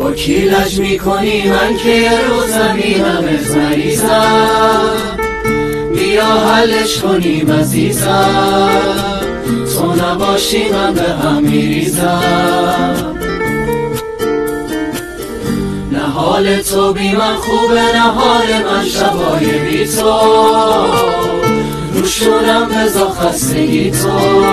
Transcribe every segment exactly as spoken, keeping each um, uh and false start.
با کی لج میکنی من که یه روز میرمت مریضم، بیا حلش کنیم عزیزم، تو نباشی من به هم میریزم. نه حال تو بی من خوبه نه حال من شبای بی تو، روشونم بزا خستگی تو،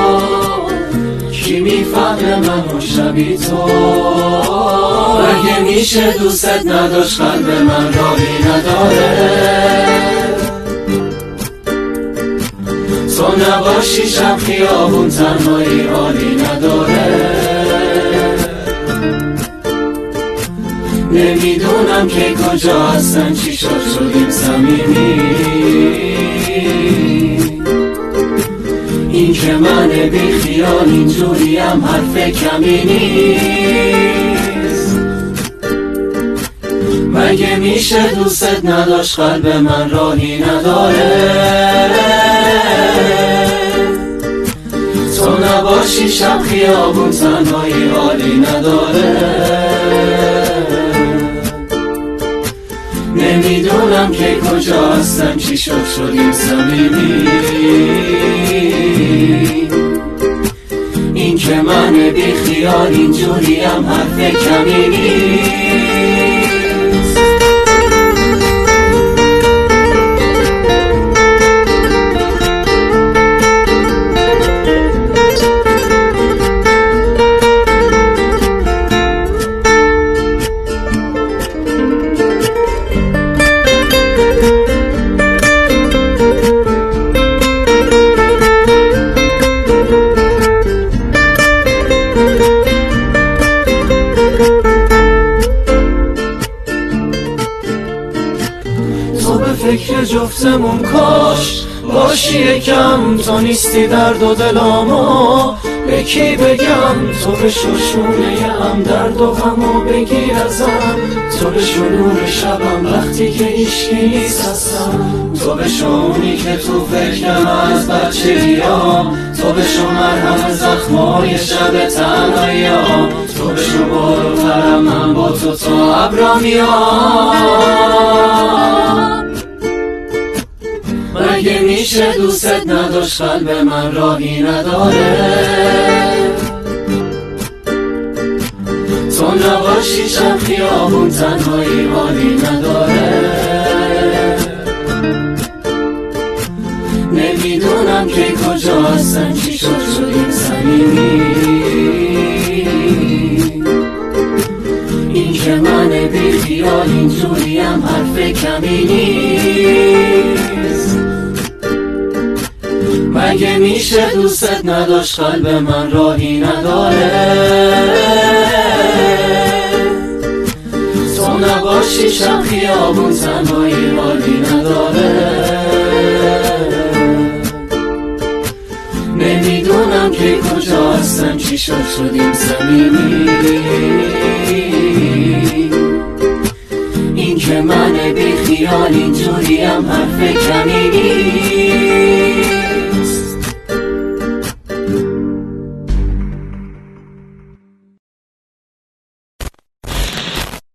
کی میفهمه من و شبی تو. مگه میشه دوست نداشت قلب من راهی نداره، تو نباشی شب خیابون تنهایی حالی نداره. نمیدونم که کجا هستن چی شد شدیم صمیمی، این که من بی خیال اینجوریم حرف کمی نیست. مگه میشه دوست نداشت قلب من راهی نداره، تو نباشی شب خیابون تنهایی حالی نداره. نمیدونم که کجا هستم چی شد شدیم صمیمی، این که من بی خیال اینجوریم حرف کمی نیست. فکر جفتمون کاش باشی یکم، تو نیستی درد و دلامو به کی بگم، تو بشوشونه هم درد و غمو بگیر ازم، تو بشو نور شبم وقتی که هیچکی نیست هستم، تو بشو اونی که تو فکرم از بچگیام، تو بشو مرهم زخمای شب تنهاییام، تو بشو بالاترم من با تو تا ابرا میام. مگه میشه دوست نداشت قلب من راهی نداره، تو نباشی شب خیابون تنهایی حالی نداره. نمیدونم که کجا هستم چی شد شدیم صمیمی، این که من بی خیال اینجوریم حرف کمی نیست. مگه میشه دوست نداشت قلب من راهی نداره، تو نباشی شب خیابون تنهایی حالی نداره. نمیدونم که کجا هستم چی شد شدیم صمیمی، این که من بی خیال اینجوریم حرف کمی نیست.